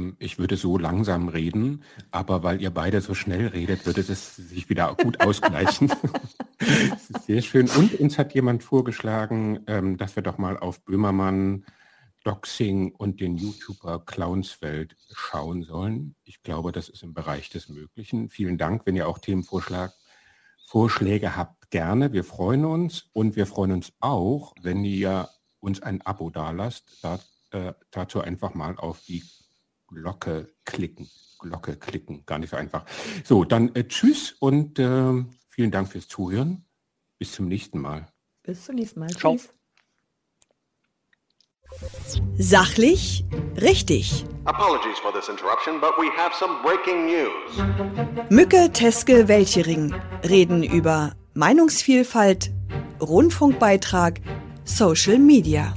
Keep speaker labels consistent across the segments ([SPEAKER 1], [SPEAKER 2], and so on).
[SPEAKER 1] Ich würde so langsam reden, aber weil ihr beide so schnell redet, würde das sich wieder gut ausgleichen. Das ist sehr schön. Und uns hat jemand vorgeschlagen, dass wir doch mal auf Böhmermann, Doxing und den YouTuber Clownswelt schauen sollen. Ich glaube, das ist im Bereich des Möglichen. Vielen Dank, wenn ihr auch Vorschläge habt, gerne. Wir freuen uns und wir freuen uns auch, wenn ihr uns ein Abo dalasst. Dazu einfach mal auf die Glocke klicken. Gar nicht so einfach. So, dann tschüss und vielen Dank fürs Zuhören. Bis zum nächsten Mal.
[SPEAKER 2] Bis zum nächsten Mal.
[SPEAKER 3] Ciao.
[SPEAKER 2] Tschüss.
[SPEAKER 4] Sachlich, richtig.
[SPEAKER 5] Apologies for this interruption, but we have some breaking news.
[SPEAKER 4] Mücke, Teske, Welchering reden über Meinungsvielfalt, Rundfunkbeitrag, Social Media.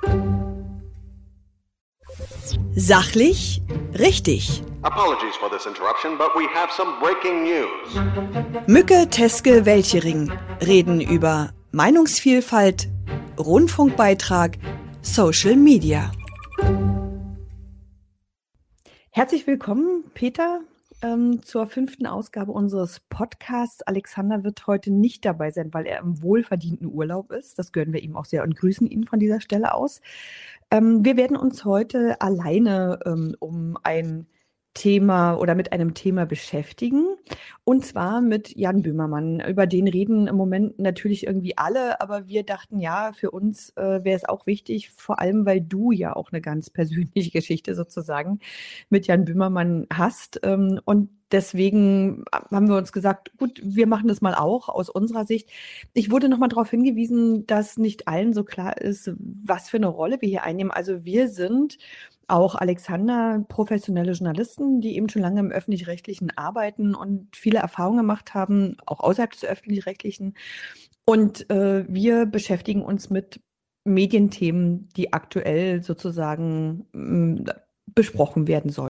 [SPEAKER 4] Sachlich, richtig.
[SPEAKER 5] Apologies for this interruption, but we have some breaking news.
[SPEAKER 4] Mücke, Teske, Welchering reden über Meinungsvielfalt, Rundfunkbeitrag, Social Media.
[SPEAKER 2] Herzlich willkommen, Peter, zur 5. Ausgabe unseres Podcasts. Alexander wird heute nicht dabei sein, weil er im wohlverdienten Urlaub ist. Das gönnen wir ihm auch sehr und grüßen ihn von dieser Stelle aus. Wir werden uns heute alleine um ein Thema oder mit einem Thema beschäftigen, und zwar mit Jan Böhmermann. Über den reden im Moment natürlich irgendwie alle, aber wir dachten, ja, für uns wäre es auch wichtig, vor allem, weil du ja auch eine ganz persönliche Geschichte sozusagen mit Jan Böhmermann hast, und deswegen haben wir uns gesagt, gut, wir machen das mal auch aus unserer Sicht. Ich wurde nochmal darauf hingewiesen, dass nicht allen so klar ist, was für eine Rolle wir hier einnehmen. Also wir sind auch Alexander professionelle Journalisten, die eben schon lange im Öffentlich-Rechtlichen arbeiten und viele Erfahrungen gemacht haben, auch außerhalb des Öffentlich-Rechtlichen. Und wir beschäftigen uns mit Medienthemen, die aktuell sozusagen besprochen werden sollen.